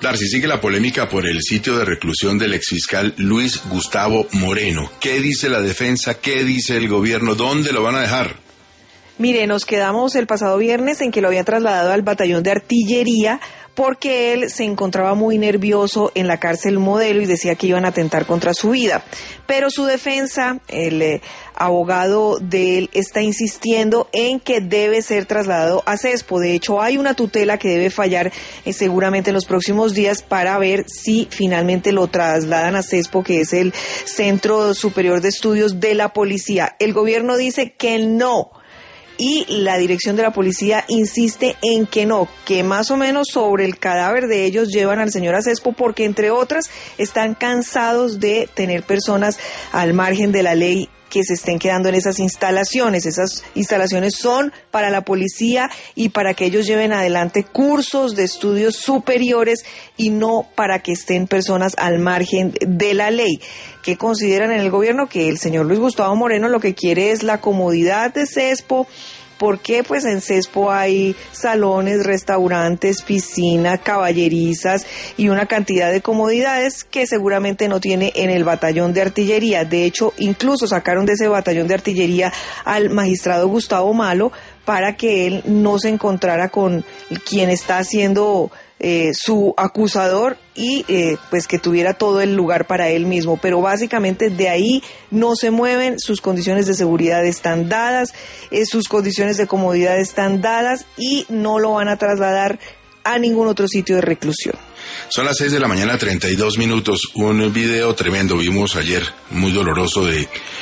Darcy, sigue la polémica por el sitio de reclusión del exfiscal Luis Gustavo Moreno. ¿Qué dice la defensa? ¿Qué dice el gobierno? ¿Dónde lo van a dejar? Mire, nos quedamos el pasado viernes en que lo habían trasladado al batallón de artillería porque él se encontraba muy nervioso en la cárcel Modelo y decía que iban a atentar contra su vida. Pero su defensa, el abogado de él, está insistiendo en que debe ser trasladado a CESPO. De hecho, hay una tutela que debe fallar seguramente en los próximos días para ver si finalmente lo trasladan a CESPO, que es el Centro Superior de Estudios de la Policía. El gobierno dice que no. Y la dirección de la policía insiste en que no, que más o menos sobre el cadáver de ellos llevan al señor a CESPO porque, entre otras, están cansados de tener personas al margen de la ley que se estén quedando en esas instalaciones. Esas instalaciones son para la policía y para que ellos lleven adelante cursos de estudios superiores y no para que estén personas al margen de la ley. ¿Qué consideran en el gobierno? Que el señor Luis Gustavo Moreno lo que quiere es la comodidad de CESPO, porque pues en CESPO hay salones, restaurantes, piscinas, caballerizas y una cantidad de comodidades que seguramente no tiene en el batallón de artillería. De hecho, incluso sacaron de ese batallón de artillería al magistrado Gustavo Malo para que él no se encontrara con quien está haciendo su acusador y pues que tuviera todo el lugar para él mismo. Pero básicamente de ahí no se mueven, sus condiciones de seguridad están dadas, sus condiciones de comodidad están dadas y no lo van a trasladar a ningún otro sitio de reclusión. Son las 6 de la mañana, 32 minutos. Un video tremendo vimos ayer, muy doloroso, de